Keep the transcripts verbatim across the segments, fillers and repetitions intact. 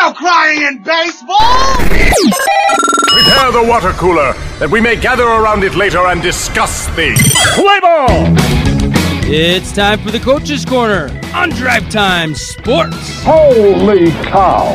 no crying in baseball! Prepare the water cooler, that we may gather around it later and discuss the play ball! It's time for the Coach's Corner on Drive Time Sports. Holy cow!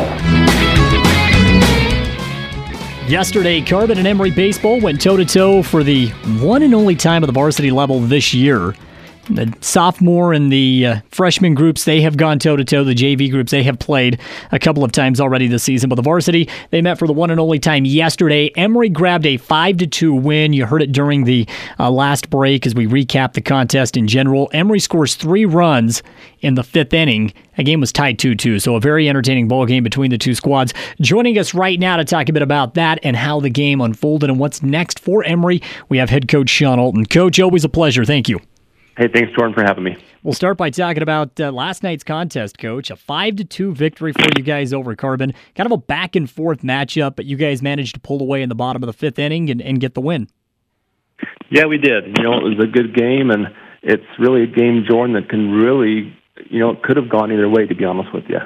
Yesterday, Carbon and Emory baseball went toe-to-toe for the one and only time of the varsity level this year. The sophomore and the uh, freshman groups, they have gone toe-to-toe. The J V groups, they have played a couple of times already this season. But the varsity, they met for the one and only time yesterday. Emory grabbed a five to two win. You heard it during the uh, last break as we recap the contest in general. Emory scores three runs in the fifth inning. The game was tied two two, so a very entertaining ball game between the two squads. Joining us right now to talk a bit about that and how the game unfolded and what's next for Emory, we have head coach Sean Alton. Coach, always a pleasure. Thank you. Hey, thanks, Jordan, for having me. We'll start by talking about uh, last night's contest, Coach. A five to two victory for you guys over Carbon. Kind of a back-and-forth matchup, but you guys managed to pull away in the bottom of the fifth inning and, and get the win. Yeah, we did. You know, it was a good game, and it's really a game, Jordan, that can really, you know, it could have gone either way, to be honest with you.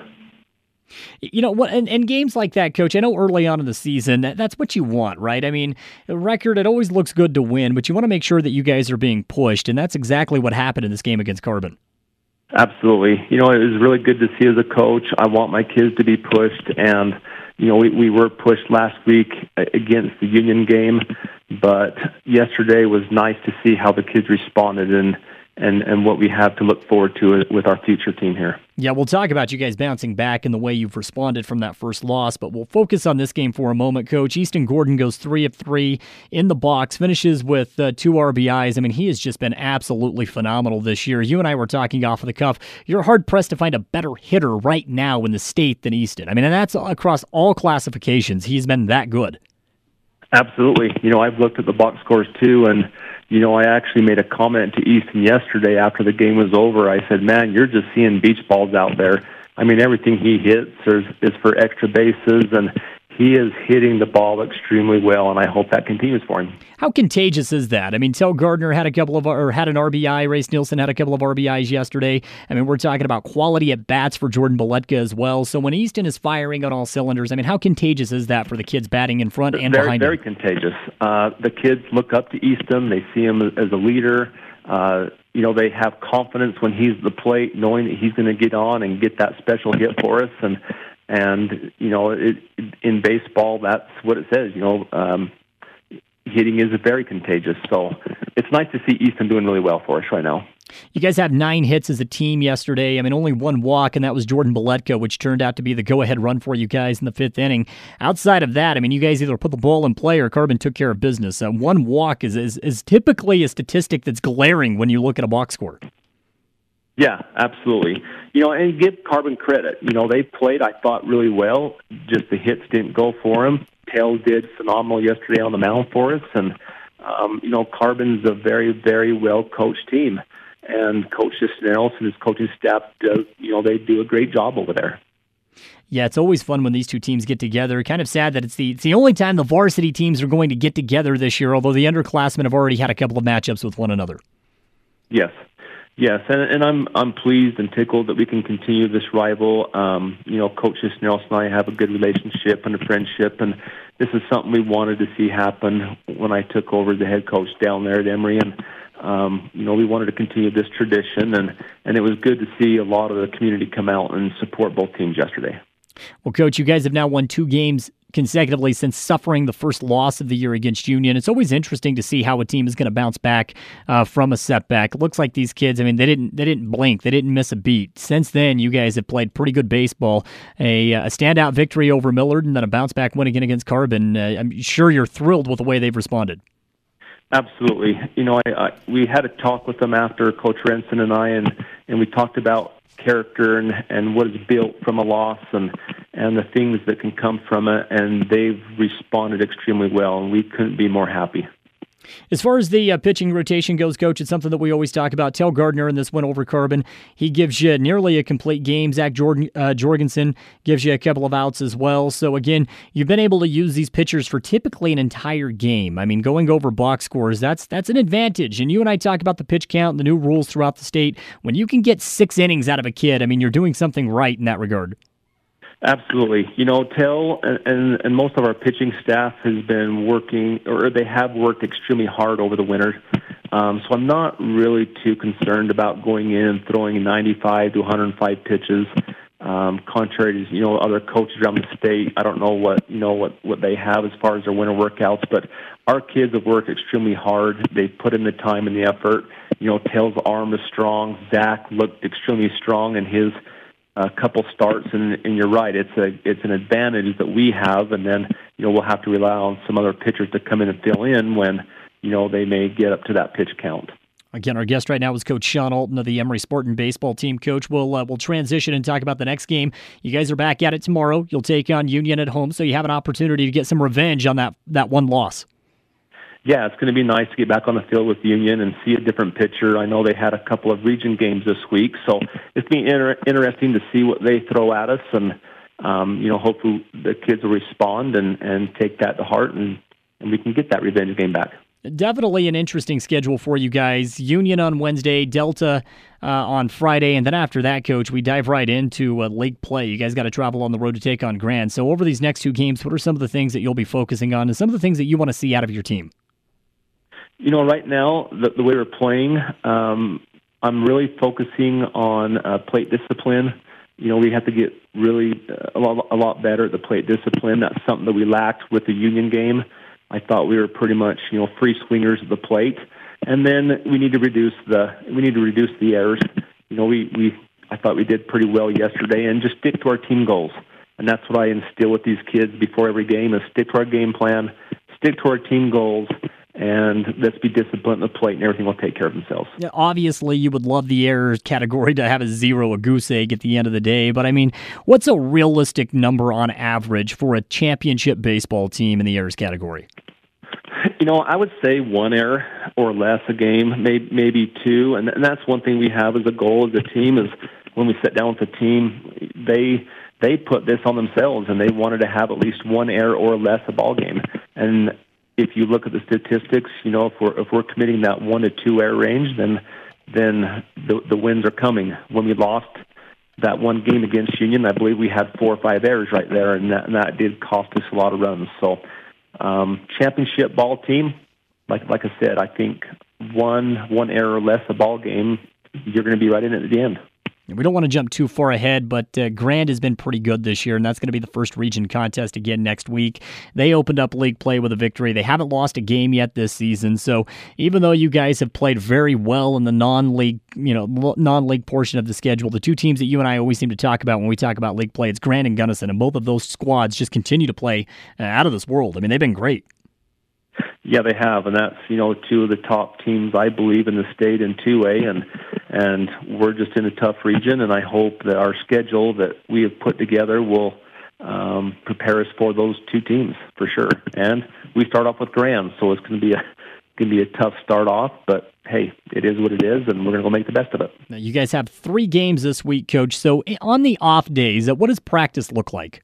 You know, what? And, and games like that, Coach, I know early on in the season, that, that's what you want, right? I mean, a record, it always looks good to win, but you want to make sure that you guys are being pushed, and that's exactly what happened in this game against Carbon. Absolutely. You know, it was really good to see as a coach. I want my kids to be pushed, and, you know, we, we were pushed last week against the Union game, but yesterday was nice to see how the kids responded and and, and what we have to look forward to with our future team here. Yeah, we'll talk about you guys bouncing back and the way you've responded from that first loss, but we'll focus on this game for a moment, Coach. Easton Gordon goes three of three in the box, finishes with uh, two R B Is. I mean, he has just been absolutely phenomenal this year. You and I were talking off of the cuff. You're hard-pressed to find a better hitter right now in the state than Easton. I mean, and that's across all classifications. He's been that good. Absolutely. You know, I've looked at the box scores too, and you know, I actually made a comment to Easton yesterday after the game was over. I said, man, you're just seeing beach balls out there. I mean, everything he hits is, is for extra bases, and he is hitting the ball extremely well, and I hope that continues for him. How contagious is that? I mean, Tel Gardner had a couple of, or had an R B I. Race Nielsen had a couple of R B Is yesterday. I mean, we're talking about quality at bats for Jordan Beletka as well. So when Easton is firing on all cylinders, I mean, how contagious is that for the kids batting in front and very, behind very him? Very contagious. Uh, the kids look up to Easton. They see him as a leader. Uh, you know, they have confidence when he's at the plate, knowing that he's going to get on and get that special hit for us. And And, you know, it, in baseball, that's what it says. You know, um, hitting is very contagious. So it's nice to see Easton doing really well for us right now. You guys have nine hits as a team yesterday. I mean, only one walk, and that was Jordan Beletka, which turned out to be the go-ahead run for you guys in the fifth inning. Outside of that, I mean, you guys either put the ball in play or Carbon took care of business. Uh, one walk is, is, is typically a statistic that's glaring when you look at a box score. Yeah, absolutely. You know, and give Carbon credit. You know, they played, I thought, really well. Just the hits didn't go for them. Tail did phenomenal yesterday on the mound for us. And, um, you know, Carbon's a very, very well-coached team. And Coach Cisneros and his coaching staff, does, you know, they do a great job over there. Yeah, it's always fun when these two teams get together. Kind of sad that it's the it's the only time the varsity teams are going to get together this year, although the underclassmen have already had a couple of matchups with one another. Yes. Yes, and, and I'm I'm pleased and tickled that we can continue this rival. Um, you know, Coach Cisneros and I have a good relationship and a friendship, and this is something we wanted to see happen when I took over the head coach down there at Emory. And um, you know, we wanted to continue this tradition, and, and it was good to see a lot of the community come out and support both teams yesterday. Well, Coach, you guys have now won two games consecutively since suffering the first loss of the year against Union. It's always interesting to see how a team is going to bounce back uh, from a setback. It looks like these kids, I mean, they didn't they didn't blink. They didn't miss a beat. Since then, you guys have played pretty good baseball. A, a standout victory over Millard and then a bounce-back win again against Carbon. Uh, I'm sure you're thrilled with the way they've responded. Absolutely. You know, I, I, we had a talk with them after Coach Renson and I, and, and we talked about character and, and what is built from a loss and, and the things that can come from it, and they've responded extremely well, and we couldn't be more happy. As far as the uh, pitching rotation goes, Coach, it's something that we always talk about. Tel Gardner in this one over Carbon, he gives you nearly a complete game. Zach Jordan, uh, Jorgensen gives you a couple of outs as well. So, again, you've been able to use these pitchers for typically an entire game. I mean, going over box scores, that's that's an advantage. And you and I talk about the pitch count and the new rules throughout the state. When you can get six innings out of a kid, I mean, you're doing something right in that regard. Absolutely. You know, Tell and, and, and most of our pitching staff has been working, or they have worked extremely hard over the winter. Um, so I'm not really too concerned about going in and throwing ninety-five to one hundred five pitches. Um, contrary to, you know, other coaches around the state, I don't know what, you know, what, what they have as far as their winter workouts, but our kids have worked extremely hard. They've put in the time and the effort. You know, Tell's arm is strong. Zach looked extremely strong in his uh, couple starts, and, and you're right. It's a it's an advantage that we have, and then, you know, we'll have to rely on some other pitchers to come in and fill in when, you know, they may get up to that pitch count. Again, our guest right now is Coach Sean Alton of the Emory Spartan baseball team. Coach, we'll, uh, we'll transition and talk about the next game. You guys are back at it tomorrow. You'll take on Union at home, so you have an opportunity to get some revenge on that, that one loss. Yeah, it's going to be nice to get back on the field with Union and see a different pitcher. I know they had a couple of region games this week, so it's been inter- interesting to see what they throw at us, and um, you know, hopefully the kids will respond and, and take that to heart, and, and we can get that revenge game back. Definitely an interesting schedule for you guys. Union on Wednesday, Delta uh, on Friday, and then after that, Coach, we dive right into uh, league play. You guys got to travel on the road to take on Grand. So over these next two games, what are some of the things that you'll be focusing on and some of the things that you want to see out of your team? You know, right now, the, the way we're playing, um, I'm really focusing on uh, plate discipline. You know, we have to get really uh, a, lot, a lot better at the plate discipline. That's something that we lacked with the Union game. I thought we were pretty much, you know, free swingers at the plate, and then we need to reduce the we need to reduce the errors. You know, we, we I thought we did pretty well yesterday, and just stick to our team goals. And that's what I instill with these kids before every game: is stick to our game plan, stick to our team goals, and let's be disciplined at the plate, and everything will take care of themselves. Yeah, obviously, you would love the errors category to have a zero, a goose egg at the end of the day. But, I mean, what's a realistic number on average for a championship baseball team in the errors category? You know, I would say one error or less a game, maybe, maybe two. And, and that's one thing we have as a goal as a team is when we sit down with the team, they they put this on themselves, and they wanted to have at least one error or less a ball game. And if you look at the statistics, you know, if we're if we're committing that one to two error range, then then the the wins are coming. When we lost that one game against Union, I believe we had four or five errors right there, and that, and that did cost us a lot of runs. So, um, championship ball team, like like I said, I think one one error or less a ball game, you're going to be right in it at the end. We don't want to jump too far ahead, but uh, Grand has been pretty good this year, and that's going to be the first region contest again next week. They opened up league play with a victory. They haven't lost a game yet this season, so even though you guys have played very well in the non-league, you know, non-league portion of the schedule, the two teams that you and I always seem to talk about when we talk about league play, it's Grand and Gunnison, and both of those squads just continue to play uh, out of this world. I mean, they've been great. Yeah, they have, and that's, you know, two of the top teams, I believe, in the state in two A, and and we're just in a tough region, and I hope that our schedule that we have put together will um, prepare us for those two teams for sure. And we start off with Grand, so it's going to be a going to be a tough start off, but hey, it is what it is, and we're going to go make the best of it. Now, you guys have three games this week, Coach. So on the off days, what does practice look like?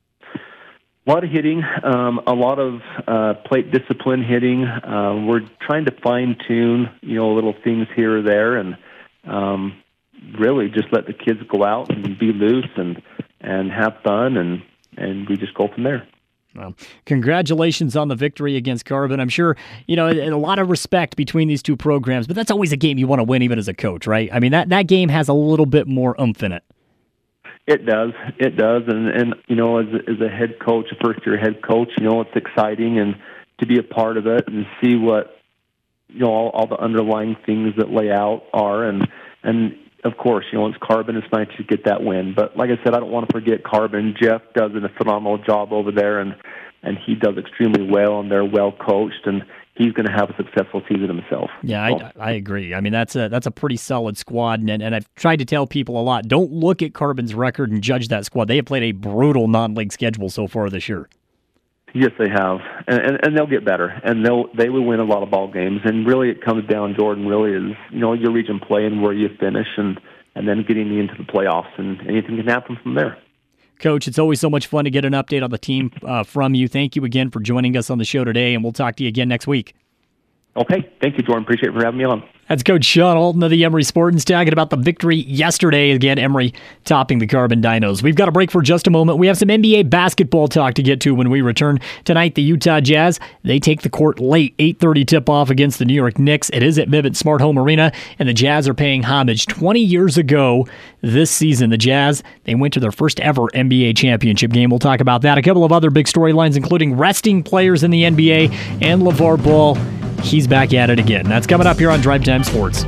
A lot of hitting, um, a lot of uh, plate discipline hitting. Uh, we're trying to fine-tune, you know, little things here or there, and um, really just let the kids go out and be loose and, and have fun, and, and we just go from there. Well, congratulations on the victory against Carbon. I'm sure, you know, a lot of respect between these two programs, but that's always a game you want to win even as a coach, right? I mean, that, that game has a little bit more oomph in it. It does. It does. And, and you know, as, as a head coach, a first-year head coach, you know, it's exciting and to be a part of it and see what, you know, all, all the underlying things that lay out are. And, and of course, you know, it's Carbon. It's nice to get that win. But like I said, I don't want to forget Carbon. Jeff does a phenomenal job over there, and, and he does extremely well, and they're well-coached, and he's going to have a successful season himself. Yeah, I, I agree. I mean, that's a that's a pretty solid squad, and and I've tried to tell people a lot, don't look at Carbon's record and judge that squad. They have played a brutal non-league schedule so far this year. Yes, they have, and, and, and they'll get better, and they'll they will win a lot of ball games. And really, it comes down, Jordan, really is, you know, your region play and where you finish, and, and then getting into the playoffs, and anything can happen from there. Coach, it's always so much fun to get an update on the team uh, from you. Thank you again for joining us on the show today, and we'll talk to you again next week. Okay. Thank you, Jordan. Appreciate it for having me on. That's Coach Sean Alton of the Emory Spartans talking about the victory yesterday. Again, Emory topping the Carbon Dinos. We've got a break for just a moment. We have some N B A basketball talk to get to when we return. Tonight, the Utah Jazz, they take the court late, eight thirty tip-off against the New York Knicks. It is at Vivint Smart Home Arena, and the Jazz are paying homage. twenty years ago this season, the Jazz, they went to their first ever N B A championship game. We'll talk about that. A couple of other big storylines, including resting players in the N B A and LeVar Ball. He's back at it again. That's coming up here on Drive Time Sports.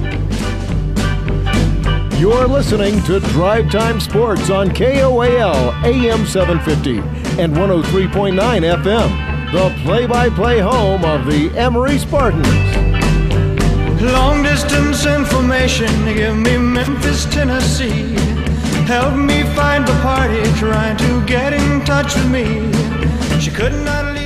You're listening to Drive Time Sports on K O A L A M seven fifty and one oh three point nine F M, the play-by-play home of the Emory Spartans. Long distance information, give me Memphis, Tennessee. Help me find the party trying to get in touch with me. She could not leave.